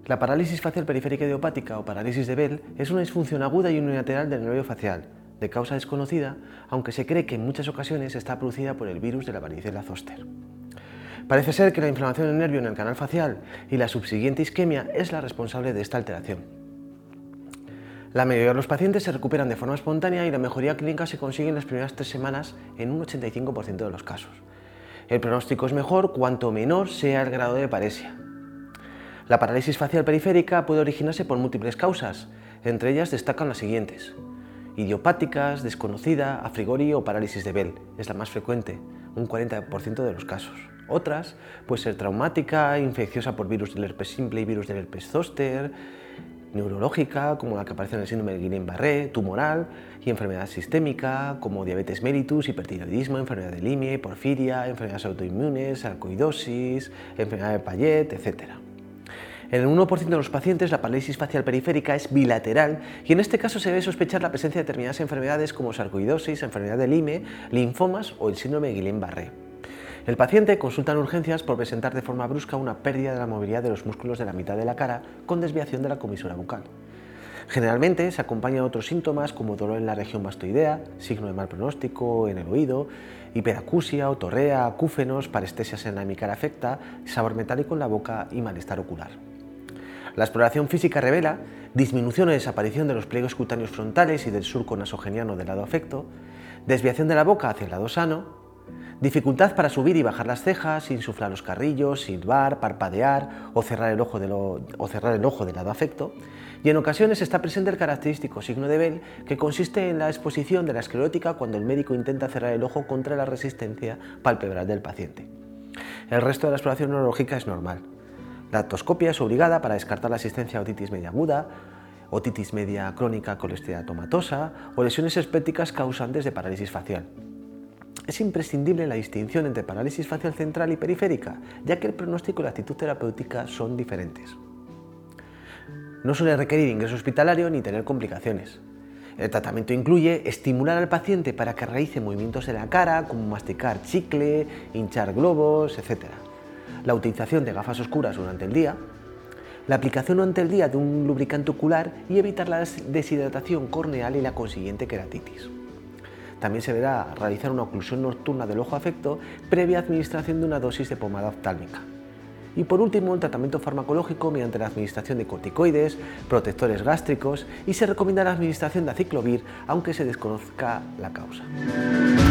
La parálisis facial periférica idiopática o parálisis de Bell es una disfunción aguda y unilateral del nervio facial, de causa desconocida, aunque se cree que en muchas ocasiones está producida por el virus de la varicela zoster. Parece ser que la inflamación del nervio en el canal facial y la subsiguiente isquemia es la responsable de esta alteración. La mayoría de los pacientes se recuperan de forma espontánea y la mejoría clínica se consigue en las primeras 3 semanas en un 85% de los casos. El pronóstico es mejor cuanto menor sea el grado de paresia. La parálisis facial periférica puede originarse por múltiples causas, entre ellas destacan las siguientes: idiopáticas, desconocida, a priori o parálisis de Bell, es la más frecuente, un 40% de los casos. Otras puede ser traumática, infecciosa por virus del herpes simple y virus del herpes zóster, neurológica, como la que aparece en el síndrome de Guillain-Barré, tumoral y enfermedad sistémica, como diabetes mellitus, hipertiroidismo, enfermedad de Lyme, porfiria, enfermedades autoinmunes, sarcoidosis, enfermedad de Payet, etc. En el 1% de los pacientes la parálisis facial periférica es bilateral y en este caso se debe sospechar la presencia de determinadas enfermedades como sarcoidosis, enfermedad de Lyme, linfomas o el síndrome de Guillain-Barré. El paciente consulta en urgencias por presentar de forma brusca una pérdida de la movilidad de los músculos de la mitad de la cara con desviación de la comisura bucal. Generalmente se acompaña de otros síntomas como dolor en la región mastoidea, signo de mal pronóstico en el oído, hiperacusia, otorrea, acúfenos, parestesia en la hemicara afecta, sabor metálico en la boca y malestar ocular. La exploración física revela disminución o desaparición de los pliegues cutáneos frontales y del surco nasogeniano del lado afecto, desviación de la boca hacia el lado sano, dificultad para subir y bajar las cejas, insuflar los carrillos, silbar, parpadear o cerrar el ojo del lado afecto, y en ocasiones está presente el característico signo de Bell, que consiste en la exposición de la esclerótica cuando el médico intenta cerrar el ojo contra la resistencia palpebral del paciente. El resto de la exploración neurológica es normal. La otoscopia es obligada para descartar la existencia de otitis media aguda, otitis media crónica colesteatomatosa o lesiones espépticas causantes de parálisis facial. Es imprescindible la distinción entre parálisis facial central y periférica, ya que el pronóstico y la actitud terapéutica son diferentes. No suele requerir ingreso hospitalario ni tener complicaciones. El tratamiento incluye estimular al paciente para que realice movimientos de la cara, como masticar chicle, hinchar globos, etc. La utilización de gafas oscuras durante el día, la aplicación durante el día de un lubricante ocular y evitar la deshidratación corneal y la consiguiente queratitis. También se deberá realizar una oclusión nocturna del ojo afecto previa administración de una dosis de pomada oftálmica. Y por último, el tratamiento farmacológico mediante la administración de corticoides, protectores gástricos y se recomienda la administración de aciclovir, aunque se desconozca la causa.